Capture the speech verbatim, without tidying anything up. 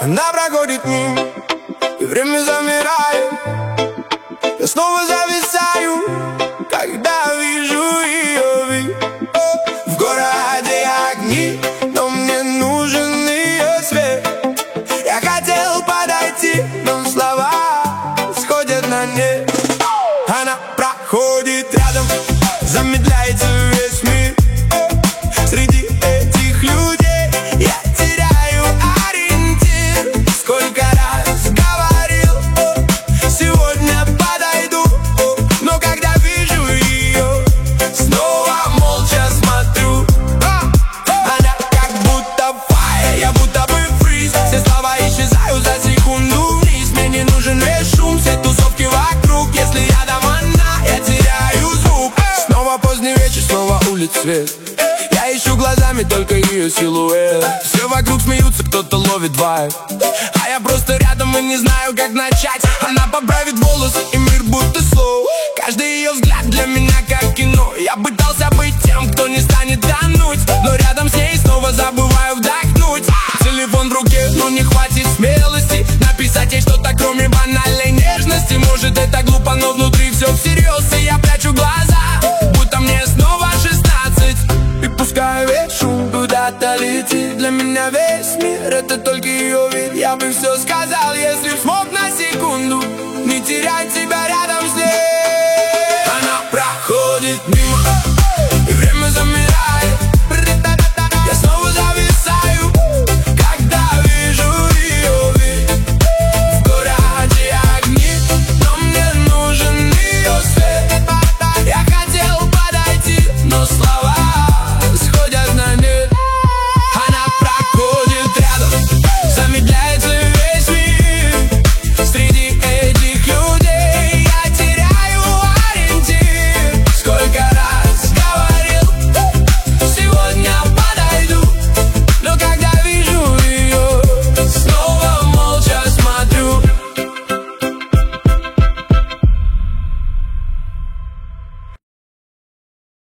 Она проходит мимо, и время замирает. Я снова зависаю, когда вижу ее вид. В городе огни, но мне нужен ее свет. Я хотел подойти, но слова сходят на нет. Она проходит рядом, замедляется весь мир. Среди этих людей я теряю ориентир. Сколько раз говорил, сегодня подойду, но когда вижу ее, снова молча смотрю. Она как будто фаер, я будто бы фриз. Все слова исчезают за секунду вниз. Мне не нужен весь шум, все тусовки вокруг. Если рядом она, я теряю звук. Снова поздний вечер, снова улиц свет. Я ищу глазами только ее силуэт. Все вокруг смеются, кто-то ловит вайб, а я просто рядом и не знаю, как начать. Она поправит волосы, и мир будто слоу. Каждый ее взгляд для меня как кино. Я пытался быть тем, кто не станет тонуть, но рядом с ней снова забываю вдохнуть. Телефон в руке, но не хватит смелости написать ей что-то, кроме банальной нежности. Может, это глупо, но внутри все всерьез, и я прячу глаза, будто мне снова шестнадцать. И пускай весь шум куда-то летит, для меня весь мир — это только ее вид. Я бы все сказал, если б смог на секунду не терять тебя рядом с ней.